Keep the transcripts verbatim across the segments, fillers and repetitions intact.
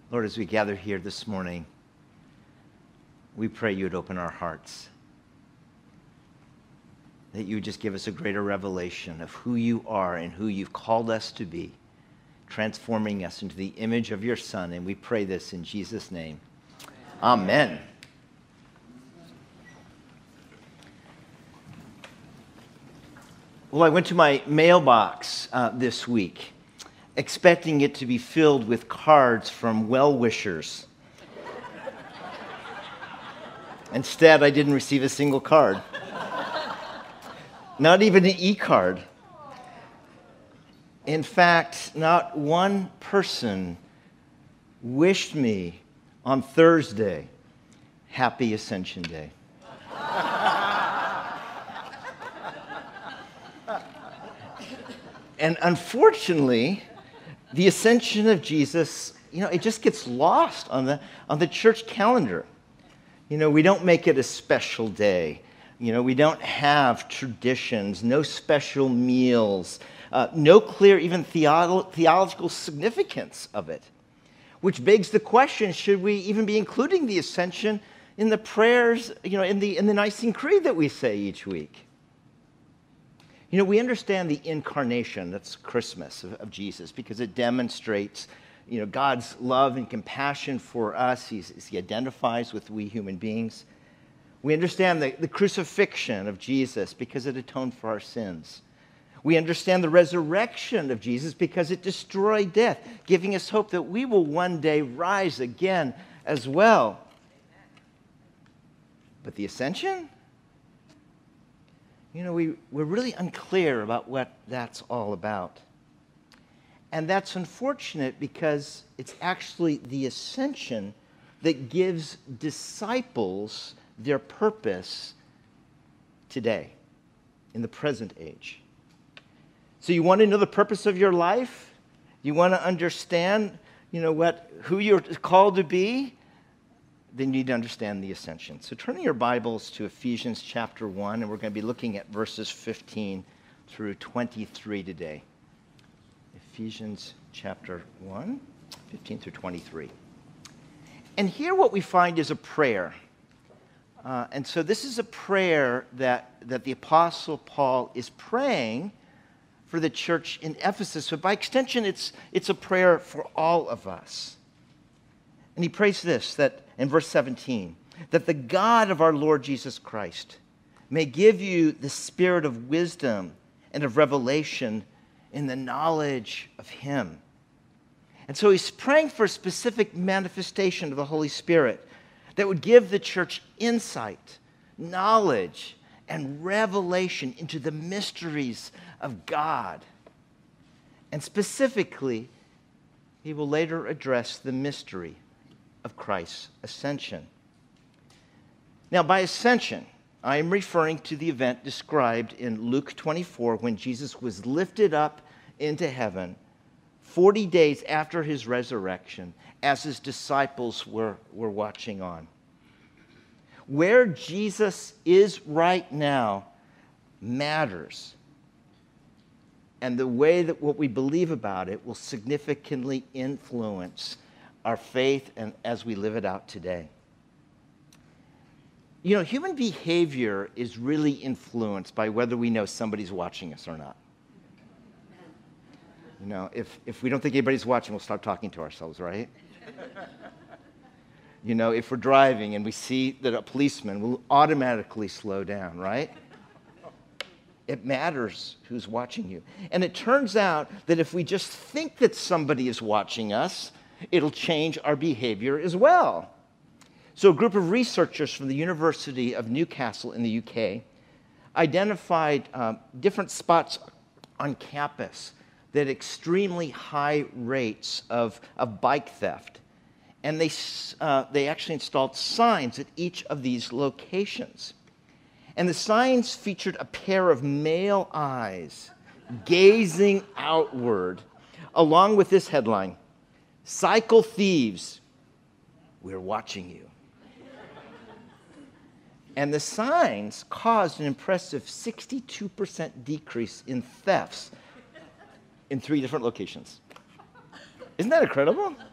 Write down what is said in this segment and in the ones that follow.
Lord, as we gather here this morning, we pray you would open our hearts, that you would just give us a greater revelation of who you are and who you've called us to be, transforming us into the image of your Son. And we pray this in Jesus' name. Amen. Well, I went to my mailbox uh, this week, expecting it to be filled with cards from well-wishers. Instead, I didn't receive a single card. Not even an e-card. In fact, not one person wished me on Thursday, Happy Ascension Day. And unfortunately, the ascension of Jesus, you know, it just gets lost on the on the church calendar. You know, we don't make it a special day. You know, we don't have traditions, no special meals, uh, no clear even theolo- theological significance of it. Which begs the question, should we even be including the ascension in the prayers, you know, in the in the Nicene Creed that we say each week? You know, we understand the incarnation, that's Christmas, of, of Jesus, because it demonstrates, you know, God's love and compassion for us. He's, he identifies with we human beings. We understand the, the crucifixion of Jesus because it atoned for our sins. We understand the resurrection of Jesus because it destroyed death, giving us hope that we will one day rise again as well. But the ascension? You know, we, we're really unclear about what that's all about. And that's unfortunate because it's actually the ascension that gives disciples their purpose today, in the present age. So you want to know the purpose of your life? You want to understand, you know, what who you're called to be? Then you need to understand the ascension. So turn your Bibles to Ephesians chapter one, and we're going to be looking at verses fifteen through twenty-three today. Ephesians chapter one, fifteen through twenty-three. And here what we find is a prayer. Uh, and so this is a prayer that, that the Apostle Paul is praying for the church in Ephesus. But by extension, it's, it's a prayer for all of us. And he prays this, that in verse seventeen, that the God of our Lord Jesus Christ may give you the spirit of wisdom and of revelation in the knowledge of him. And so he's praying for a specific manifestation of the Holy Spirit that would give the church insight, knowledge, and revelation into the mysteries of God. And specifically, he will later address the mystery of Christ's ascension. Now, by ascension, I am referring to the event described in Luke twenty-four when Jesus was lifted up into heaven forty days after his resurrection as his disciples were, were watching on. Where Jesus is right now matters. And the way that what we believe about it will significantly influence our faith and as we live it out today. You know, human behavior is really influenced by whether we know somebody's watching us or not. You know, if, if we don't think anybody's watching, we'll start talking to ourselves, right? You know, if we're driving and we see that a policeman, we'll automatically slow down, right? It matters who's watching you. And it turns out that if we just think that somebody is watching us, it'll change our behavior as well. So a group of researchers from the University of Newcastle in the U K identified uh, different spots on campus that had extremely high rates of, of bike theft. And they, uh, they actually installed signs at each of these locations. And the signs featured a pair of male eyes gazing outward, along with this headline, "Cycle thieves, we're watching you." And the signs caused an impressive sixty-two percent decrease in thefts in three different locations. Isn't that incredible?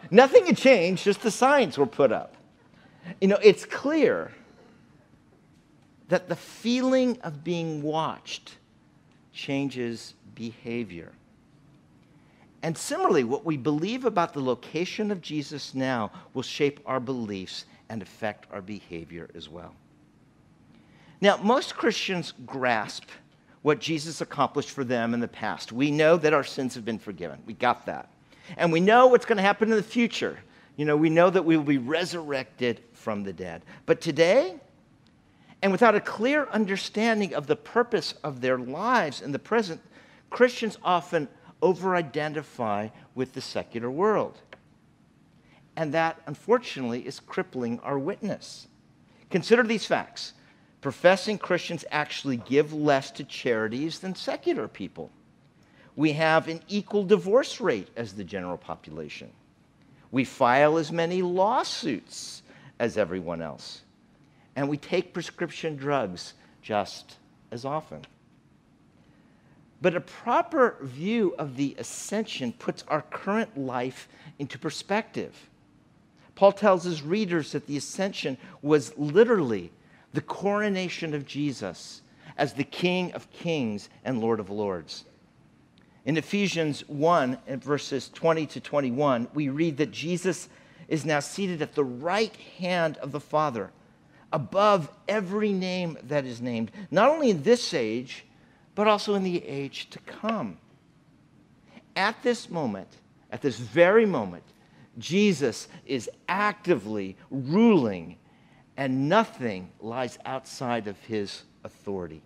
Nothing had changed, just the signs were put up. You know, it's clear that the feeling of being watched changes behavior. And similarly, what we believe about the location of Jesus now will shape our beliefs and affect our behavior as well. Now, most Christians grasp what Jesus accomplished for them in the past. We know that our sins have been forgiven. We got that. And we know what's going to happen in the future. You know, we know that we will be resurrected from the dead. But today, and without a clear understanding of the purpose of their lives in the present, Christians often over-identify with the secular world. And that, unfortunately, is crippling our witness. Consider these facts. Professing Christians actually give less to charities than secular people. We have an equal divorce rate as the general population. We file as many lawsuits as everyone else. And we take prescription drugs just as often. But a proper view of the ascension puts our current life into perspective. Paul tells his readers that the ascension was literally the coronation of Jesus as the King of Kings and Lord of Lords. In Ephesians one, and verses twenty to twenty-one, we read that Jesus is now seated at the right hand of the Father, above every name that is named, not only in this age, but also in the age to come. At this moment, at this very moment, Jesus is actively ruling, and nothing lies outside of his authority.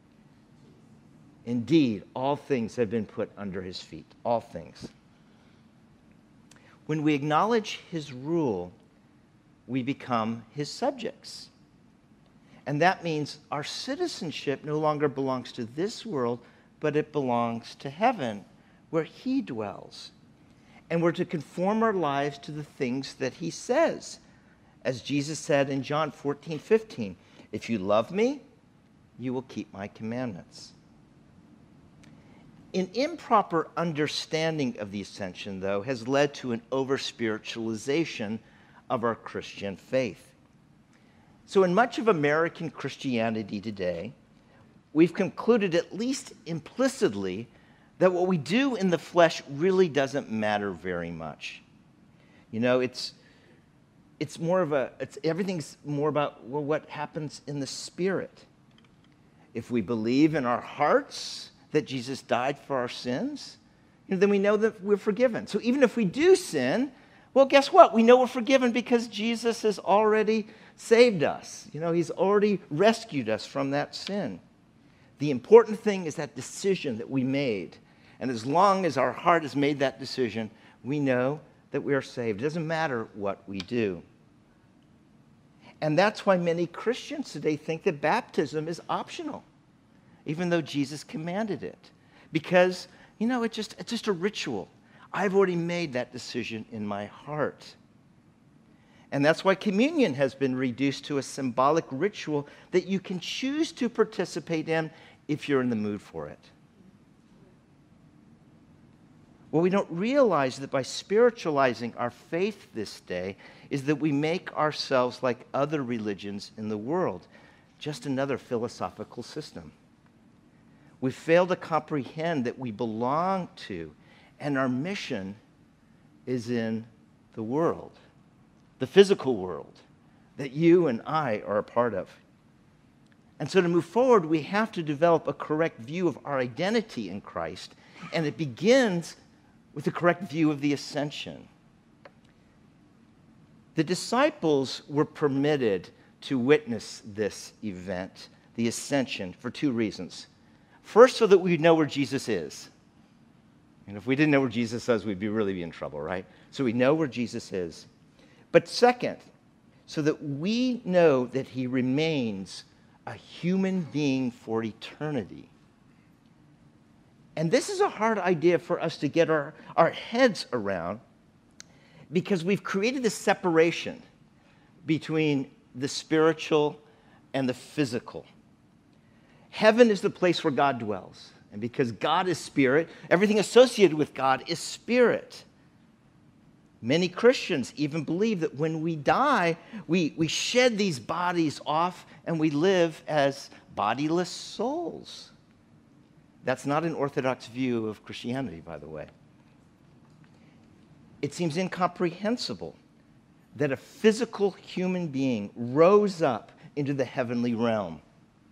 Indeed, all things have been put under his feet, all things. When we acknowledge his rule, we become his subjects. And that means our citizenship no longer belongs to this world, but it belongs to heaven, where he dwells. And we're to conform our lives to the things that he says. As Jesus said in John fourteen fifteen, if you love me, you will keep my commandments. An improper understanding of the ascension, though, has led to an over-spiritualization of our Christian faith. So in much of American Christianity today, we've concluded, at least implicitly, that what we do in the flesh really doesn't matter very much. You know, it's it's more of a, it's, everything's more about, well, what happens in the spirit. If we believe in our hearts that Jesus died for our sins, you know, then we know that we're forgiven. So even if we do sin, well, guess what? We know we're forgiven because Jesus has already saved us. You know, he's already rescued us from that sin. The important thing is that decision that we made. And as long as our heart has made that decision, we know that we are saved. It doesn't matter what we do. And that's why many Christians today think that baptism is optional, even though Jesus commanded it. Because, you know, it just, it's just a ritual. I've already made that decision in my heart. And that's why communion has been reduced to a symbolic ritual that you can choose to participate in if you're in the mood for it. What we don't realize that by spiritualizing our faith this day is that we make ourselves like other religions in the world, just another philosophical system. We fail to comprehend that we belong to, and our mission is in the world, the physical world that you and I are a part of. And so to move forward, we have to develop a correct view of our identity in Christ, and it begins with the correct view of the ascension. The disciples were permitted to witness this event, the ascension, for two reasons. First, so that we know where Jesus is. And if we didn't know where Jesus is, we'd be really be in trouble, right? So we know where Jesus is. But second, so that we know that he remains a human being for eternity. And this is a hard idea for us to get our, our heads around, because we've created this separation between the spiritual and the physical. Heaven is the place where God dwells. And because God is spirit, everything associated with God is spirit. Many Christians even believe that when we die, we, we shed these bodies off and we live as bodiless souls. That's not an orthodox view of Christianity, by the way. It seems incomprehensible that a physical human being rose up into the heavenly realm.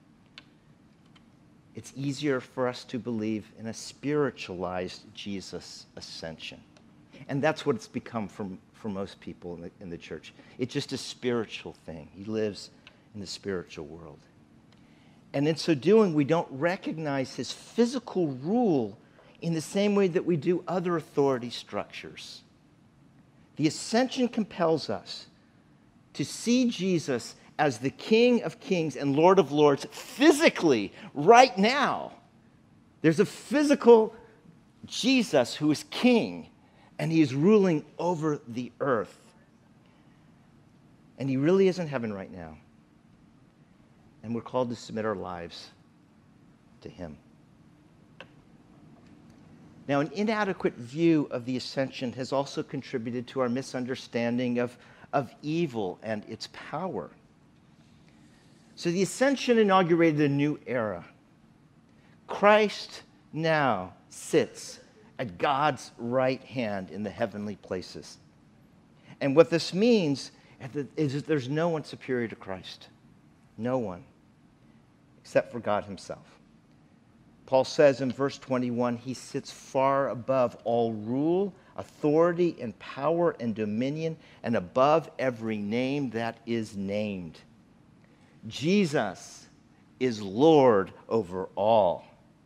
It's easier for us to believe in a spiritualized Jesus ascension. And that's what it's become for, for most people in the, in the church. It's just a spiritual thing. He lives in the spiritual world. And in so doing, we don't recognize his physical rule in the same way that we do other authority structures. The ascension compels us to see Jesus as the King of Kings and Lord of Lords physically, right now. There's a physical Jesus who is king, and he is ruling over the earth. And he really is in heaven right now. And we're called to submit our lives to him. Now, an inadequate view of the ascension has also contributed to our misunderstanding of, of evil and its power. So the ascension inaugurated a new era. Christ now sits at God's right hand in the heavenly places. And what this means is that there's no one superior to Christ. No one, except for God himself. Paul says in verse twenty-one, he sits far above all rule, authority, and power and dominion, and above every name that is named. Jesus is Lord over all.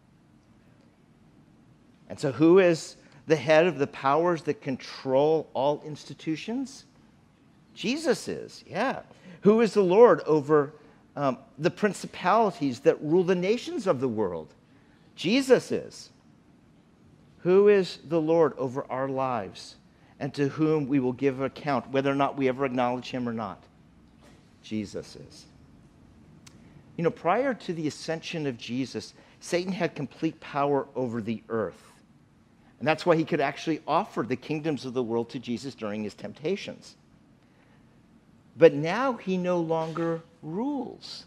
And so who is the head of the powers that control all institutions? Jesus is, yeah. Who is the Lord over um, the principalities that rule the nations of the world? Jesus is. Who is the Lord over our lives and to whom we will give account, whether or not we ever acknowledge him or not? Jesus is. You know, prior to the ascension of Jesus, Satan had complete power over the earth. And that's why he could actually offer the kingdoms of the world to Jesus during his temptations. But now he no longer rules.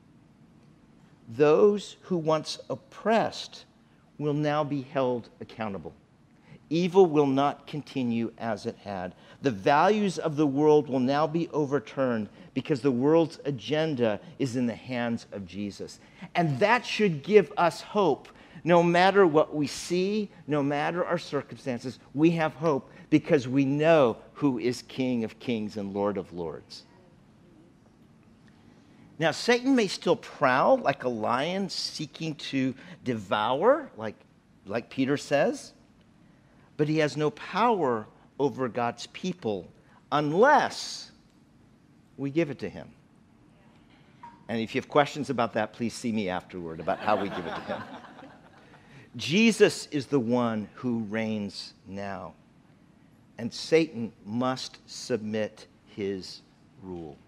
Those who once oppressed will now be held accountable. Evil will not continue as it had. The values of the world will now be overturned because the world's agenda is in the hands of Jesus. And that should give us hope. No matter what we see, no matter our circumstances, we have hope because we know who is King of Kings and Lord of Lords. Now, Satan may still prowl like a lion seeking to devour, like, like Peter says, but he has no power over God's people unless we give it to him. And if you have questions about that, please see me afterward about how we give it to him. Jesus is the one who reigns now, and Satan must submit his rule.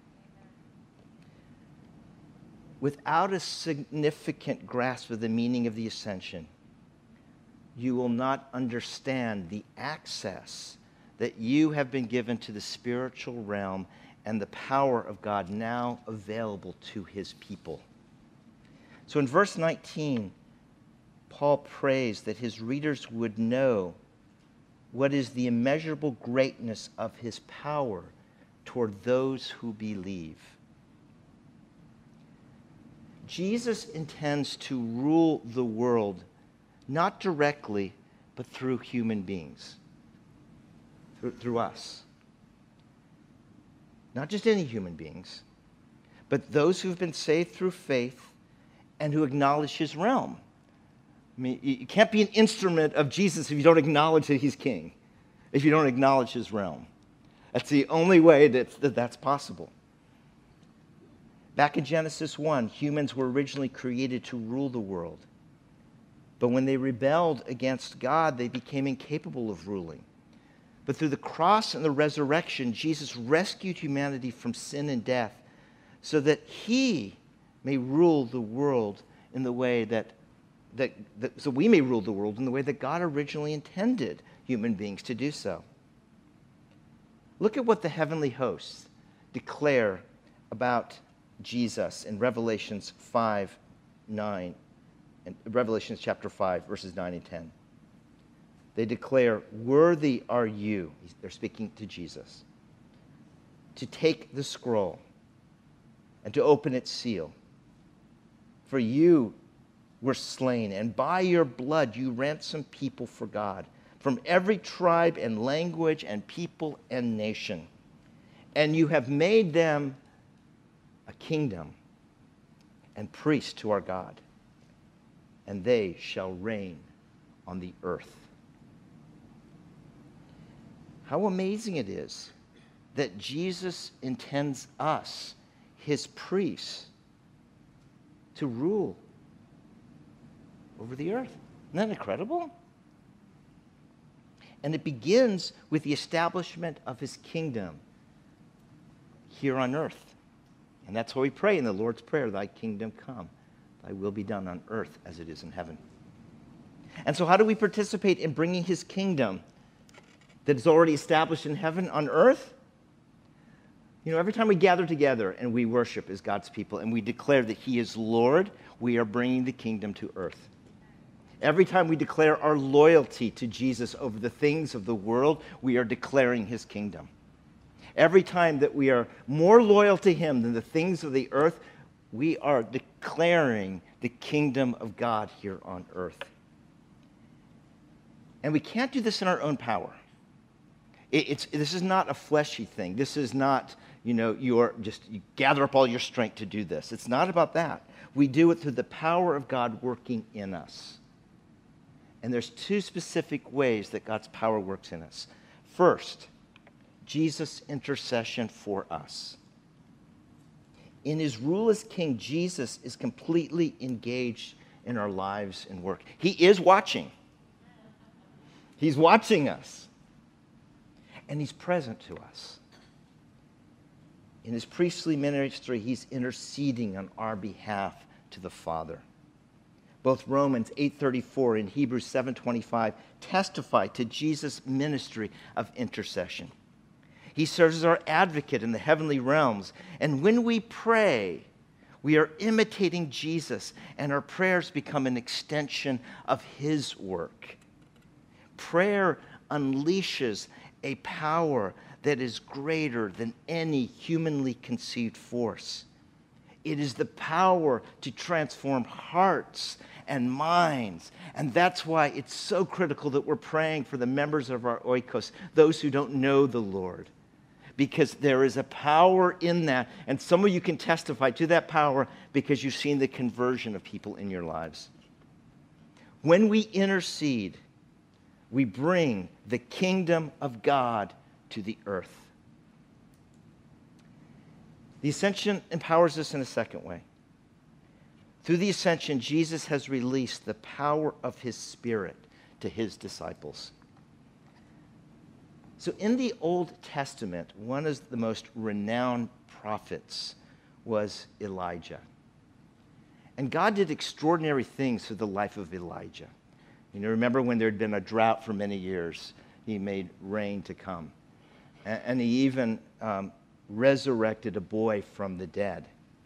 Without a significant grasp of the meaning of the ascension, you will not understand the access that you have been given to the spiritual realm and the power of God now available to his people. So in verse nineteen, Paul prays that his readers would know what is the immeasurable greatness of his power toward those who believe. Jesus intends to rule the world not directly, but through human beings, through, through us. Not just any human beings, but those who've been saved through faith and who acknowledge his realm. I mean, you can't be an instrument of Jesus if you don't acknowledge that he's king, if you don't acknowledge his realm. That's the only way that, that that's possible. Back in Genesis one, humans were originally created to rule the world. But when they rebelled against God, they became incapable of ruling. But through the cross and the resurrection, Jesus rescued humanity from sin and death so that he may rule the world in the way that, that, that so we may rule the world in the way that God originally intended human beings to do so. Look at what the heavenly hosts declare about Jesus in Revelations five, nine, and Revelations chapter five, verses nine and ten. They declare, "Worthy are you," they're speaking to Jesus, "to take the scroll and to open its seal. For you were slain, and by your blood you ransomed people for God from every tribe and language and people and nation. And you have made them a kingdom and priests to our God, and they shall reign on the earth." How amazing it is that Jesus intends us, his priests, to rule over the earth. Isn't that incredible? And it begins with the establishment of his kingdom here on earth. And that's why we pray in the Lord's Prayer, "Thy kingdom come, thy will be done on earth as it is in heaven." And so how do we participate in bringing his kingdom that is already established in heaven on earth? You know, every time we gather together and we worship as God's people and we declare that he is Lord, we are bringing the kingdom to earth. Every time we declare our loyalty to Jesus over the things of the world, we are declaring his kingdom. Every time that we are more loyal to him than the things of the earth, we are declaring the kingdom of God here on earth. And we can't do this in our own power. It, it's, this is not a fleshy thing. This is not, you know, you are just, you gather up all your strength to do this. It's not about that. We do it through the power of God working in us. And there's two specific ways that God's power works in us. First, Jesus' intercession for us. In his rule as king, Jesus is completely engaged in our lives and work. He is watching. He's watching us. And he's present to us. In his priestly ministry, he's interceding on our behalf to the Father. Both Romans eight thirty-four and Hebrews seven twenty-five testify to Jesus' ministry of intercession. He serves as our advocate in the heavenly realms. And when we pray, we are imitating Jesus, and our prayers become an extension of his work. Prayer unleashes a power that is greater than any humanly conceived force. It is the power to transform hearts and minds. And that's why it's so critical that we're praying for the members of our oikos, those who don't know the Lord. Because there is a power in that. And some of you can testify to that power because you've seen the conversion of people in your lives. When we intercede, we bring the kingdom of God to the earth. The ascension empowers us in a second way. Through the ascension, Jesus has released the power of his Spirit to his disciples. So in the Old Testament, one of the most renowned prophets was Elijah. And God did extraordinary things through the life of Elijah. You know, remember when there had been a drought for many years, he made rain to come. And, and he even um, resurrected a boy from the dead.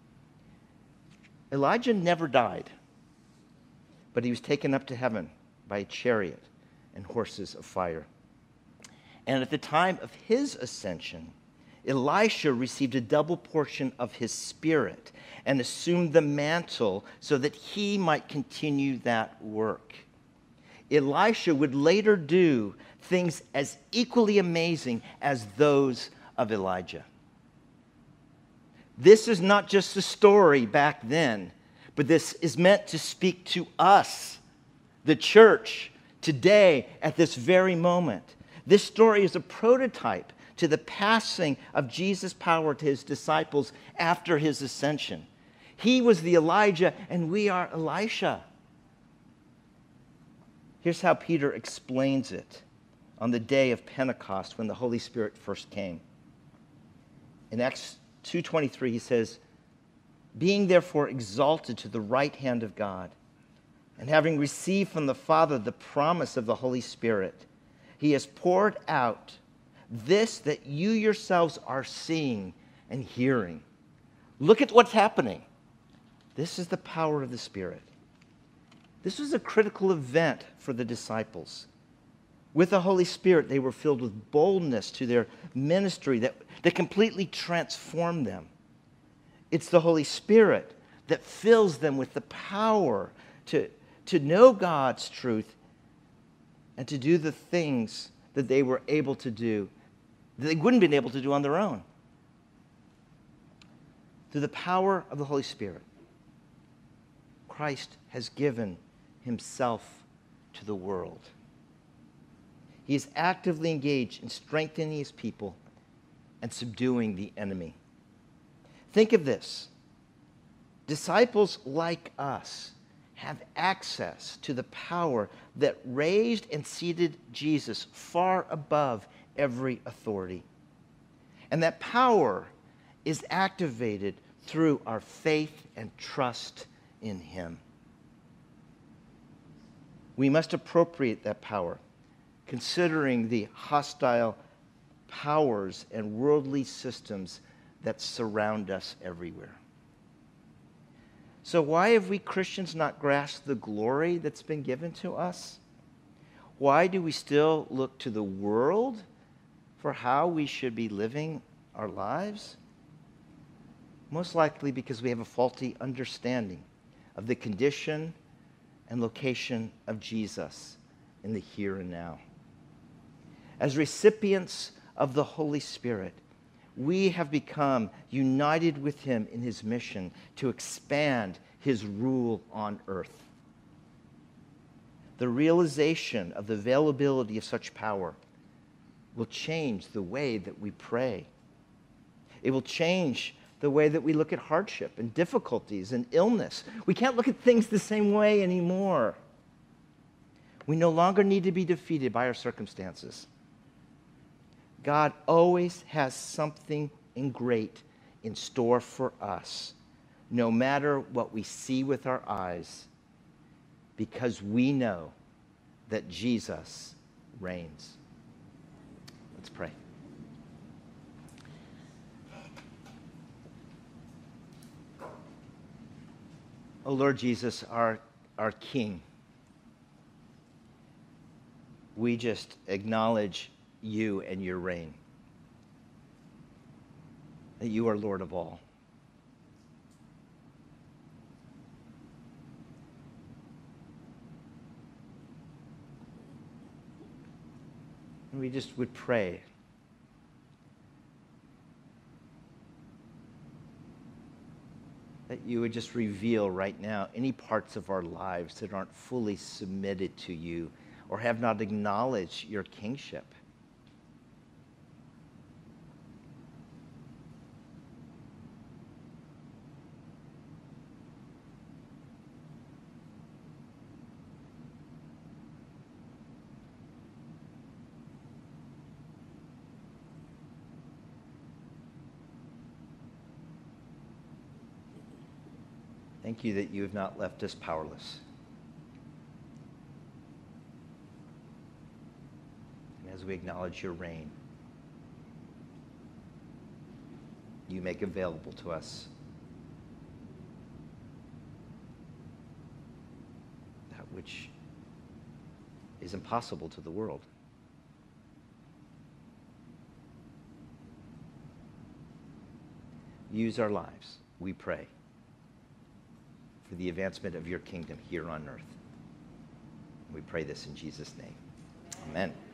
Elijah never died, but he was taken up to heaven by a chariot and horses of fire. And at the time of his ascension, Elisha received a double portion of his spirit and assumed the mantle so that he might continue that work. Elisha would later do things as equally amazing as those of Elijah. This is not just a story back then, but this is meant to speak to us, the church, today at this very moment. This story is a prototype to the passing of Jesus' power to his disciples after his ascension. He was the Elijah, and we are Elisha. Here's how Peter explains it on the day of Pentecost when the Holy Spirit first came. In Acts two twenty-three, he says, "Being therefore exalted to the right hand of God, and having received from the Father the promise of the Holy Spirit, he has poured out this that you yourselves are seeing and hearing. Look at what's happening. This is the power of the Spirit. This was a critical event for the disciples. With the Holy Spirit, they were filled with boldness to their ministry that, that completely transformed them. It's the Holy Spirit that fills them with the power to, to know God's truth and to do the things that they were able to do that they wouldn't have been able to do on their own. Through the power of the Holy Spirit, Christ has given himself to the world. He is actively engaged in strengthening his people and subduing the enemy. Think of this. Disciples like us have access to the power that raised and seated Jesus far above every authority. And that power is activated through our faith and trust in him. We must appropriate that power, considering the hostile powers and worldly systems that surround us everywhere. So why have we Christians not grasped the glory that's been given to us? Why do we still look to the world for how we should be living our lives? Most likely because we have a faulty understanding of the condition and location of Jesus in the here and now. As recipients of the Holy Spirit, we have become united with him in his mission to expand his rule on earth. The realization of the availability of such power will change the way that we pray. It will change the way that we look at hardship and difficulties and illness. We can't look at things the same way anymore. We no longer need to be defeated by our circumstances. God always has something great in store for us, no matter what we see with our eyes, because we know that Jesus reigns. Let's pray. Oh Lord Jesus, our, our King, we just acknowledge you and your reign, that you are Lord of all. And we just would pray that you would just reveal right now any parts of our lives that aren't fully submitted to you or have not acknowledged your kingship. Thank you that you have not left us powerless. And as we acknowledge your reign, you make available to us that which is impossible to the world. Use our lives, we pray, for the advancement of your kingdom here on earth. We pray this in Jesus' name. Amen.